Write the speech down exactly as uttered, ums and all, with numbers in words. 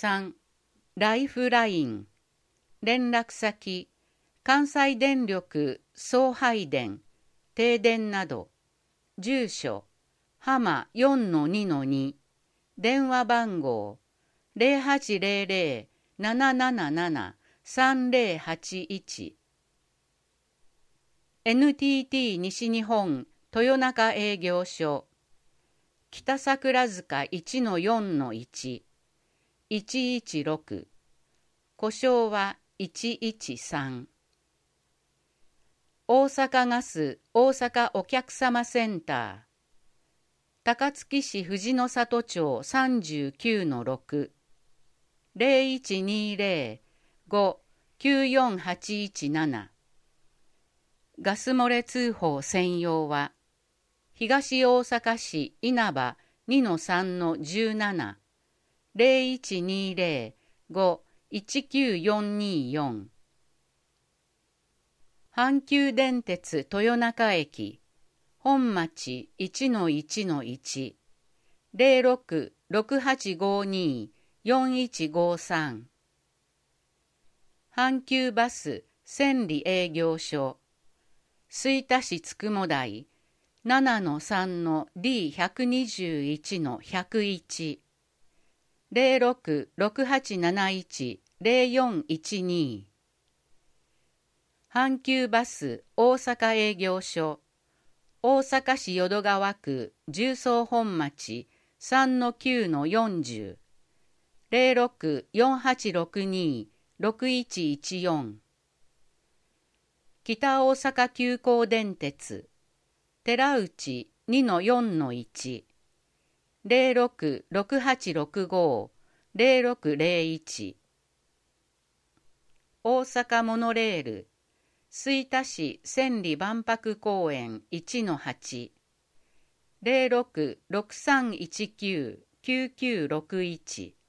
さん、ライフライン、連絡先、関西電力送配電、停電など、住所、浜 よんのにのに、電話番号、ゼロはちゼロゼロ ななななな さんゼロはちいち、エヌティーティー 西日本豊中営業所、北桜塚 いちのよんのいち、いちいちろく、故障はいちいちさん、大阪ガス大阪お客様センター、高槻市藤の里町 さんじゅうきゅうのろく、ゼロいちにゼロ ご きゅうよんはちいちなな、ガス漏れ通報専用は、東大阪市稲葉 にのさんのじゅうなな、ゼロいちにゼロ ご いちきゅうよんによん、阪急電鉄豊中駅、本町 いちのいちのいち、ゼロろく ろくはちごに よんいちごさん、阪急バス千里営業所、吹田市つくも台 ななのさんのディーひゃくにじゅういちのひゃくいち、ゼロろく ろくはちなないち ゼロよんいちに、阪急バス大阪営業所、大阪市淀川区十三本町 さんのきゅうのよんじゅう、ゼロろく よんはちろくに ろくいちいちよん、北大阪急行電鉄寺内 にのよんのいち、ゼロろく ろくはちろくご ゼロろくゼロいち、大阪モノレール吹田市千里万博公園 いちのはち、ゼロろく ろくさんいちきゅう きゅうきゅうろくいち、